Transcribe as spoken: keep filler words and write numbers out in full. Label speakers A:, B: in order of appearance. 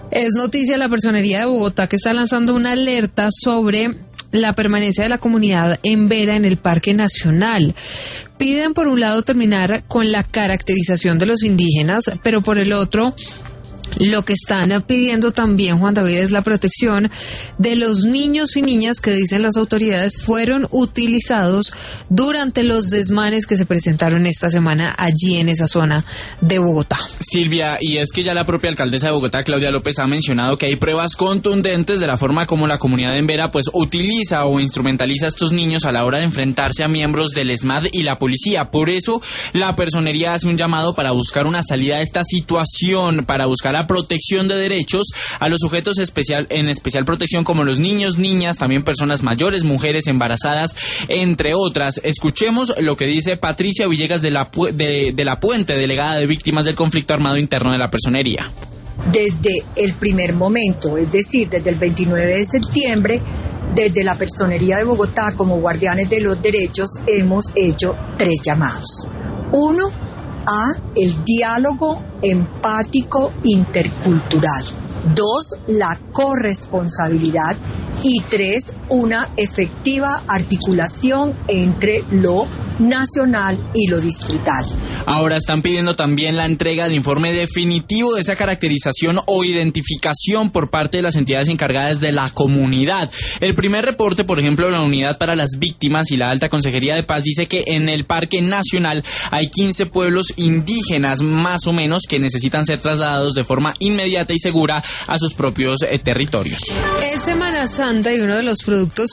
A: Es noticia la Personería de Bogotá, que está lanzando una alerta sobre la permanencia de la comunidad embera en el Parque Nacional. Piden por un lado terminar con la caracterización de los indígenas, pero por el otro, lo que están pidiendo también, Juan David, es la protección de los niños y niñas que, dicen las autoridades, fueron utilizados durante los desmanes que se presentaron esta semana allí en esa zona de Bogotá.
B: Silvia, y es que ya la propia alcaldesa de Bogotá, Claudia López, ha mencionado que hay pruebas contundentes de la forma como la comunidad embera pues utiliza o instrumentaliza a estos niños a la hora de enfrentarse a miembros del ESMAD y la policía. Por eso, la Personería hace un llamado para buscar una salida a esta situación, para buscar la protección de derechos a los sujetos especial, en especial protección como los niños, niñas, también personas mayores, mujeres embarazadas, entre otras. Escuchemos lo que dice Patricia Villegas de la, de, de la Puente, delegada de víctimas del conflicto armado interno de la Personería.
C: Desde el primer momento, es decir, desde el veintinueve de septiembre, desde la Personería de Bogotá como guardianes de los derechos hemos hecho tres llamados. Uno, a el diálogo empático intercultural. Dos, la corresponsabilidad. Y tres, una efectiva articulación entre lo nacional y lo distrital.
B: Ahora están pidiendo también la entrega del informe definitivo de esa caracterización o identificación por parte de las entidades encargadas de la comunidad. El primer reporte, por ejemplo, de la Unidad para las Víctimas y la Alta Consejería de Paz dice que en el Parque Nacional hay quince pueblos indígenas, más o menos, que necesitan ser trasladados de forma inmediata y segura a sus propios eh, territorios.
A: Es Semana Santa y uno de los productos